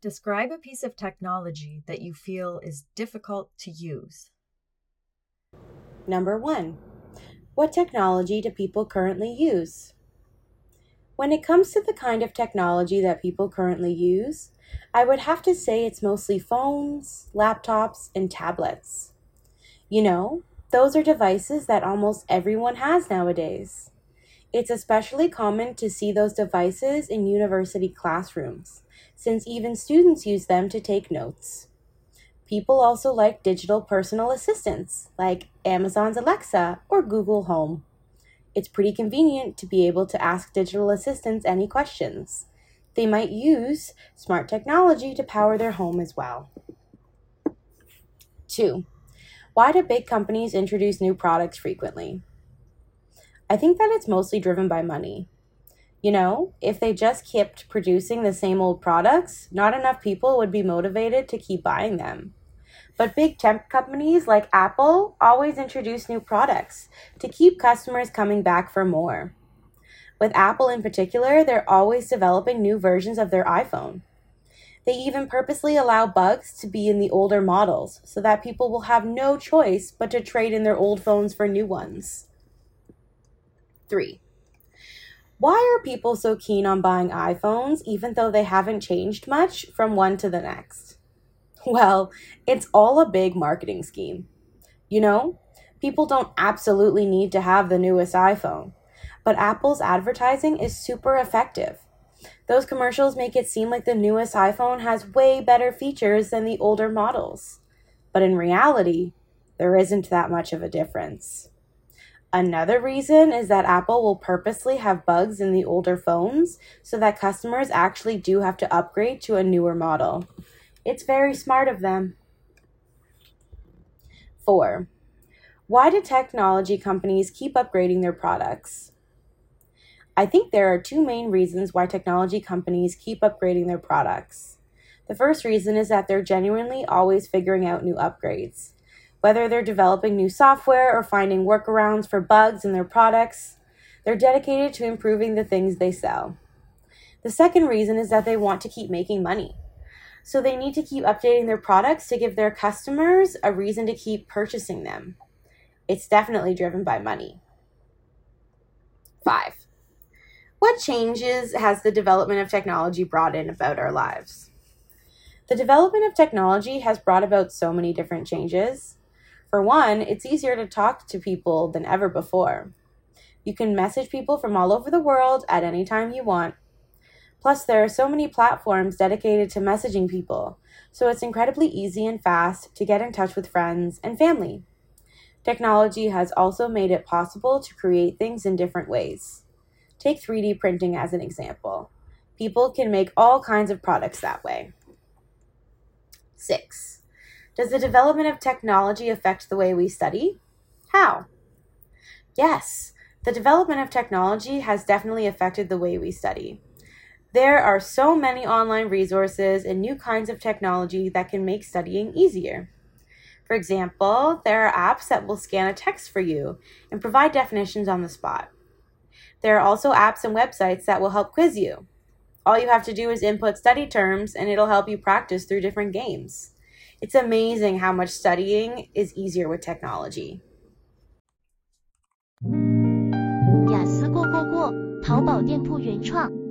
Describe a piece of technology that you feel is difficult to use. Number 1. What technology do people currently use? When it comes to the kind of technology that people currently use, I would have to say it's mostly phones, laptops, and tablets. You know, those are devices that almost everyone has nowadays. It's especially common to see those devices in university classrooms, since even students use them to take notes. People also like digital personal assistants, like Amazon's Alexa or Google Home. It's pretty convenient to be able to ask digital assistants any questions. They might use smart technology to power their home as well. 2. Why do big companies introduce new products frequently? I think that it's mostly driven by money. You know, if they just kept producing the same old products, not enough people would be motivated to keep buying them. But big tech companies like Apple always introduce new products to keep customers coming back for more. With Apple in particular, they're always developing new versions of their iPhone. They even purposely allow bugs to be in the older models so that people will have no choice but to trade in their old phones for new ones. 3. Why are people so keen on buying iPhones even though they haven't changed much from one to the next? Well, it's all a big marketing scheme. You know, people don't absolutely need to have the newest iPhone, but Apple's advertising is super effective. Those commercials make it seem like the newest iPhone has way better features than the older models. But in reality, there isn't that much of a difference. Another reason is that Apple will purposely have bugs in the older phones so that customers actually do have to upgrade to a newer model. It's very smart of them. 4. Why do technology companies keep upgrading their products? I think there are two main reasons why technology companies keep upgrading their products. The first reason is that they're genuinely always figuring out new upgrades. Whether they're developing new software or finding workarounds for bugs in their products, they're dedicated to improving the things they sell. The second reason is that they want to keep making money. So they need to keep updating their products to give their customers a reason to keep purchasing them. It's definitely driven by money. 5. What changes has the development of technology brought in about our lives? The development of technology has brought about so many different changes. For one, it's easier to talk to people than ever before. You can message people from all over the world at any time you want. Plus, there are so many platforms dedicated to messaging people, so it's incredibly easy and fast to get in touch with friends and family. Technology has also made it possible to create things in different ways. Take 3D printing as an example. People can make all kinds of products that way. 6. Does the development of technology affect the way we study? How? Yes, the development of technology has definitely affected the way we study. There are so many online resources and new kinds of technology that can make studying easier. For example, there are apps that will scan a text for you and provide definitions on the spot. There are also apps and websites that will help quiz you. All you have to do is input study terms and it'll help you practice through different games. It's amazing how much studying is easier with technology. 雅思过，淘宝店铺原创。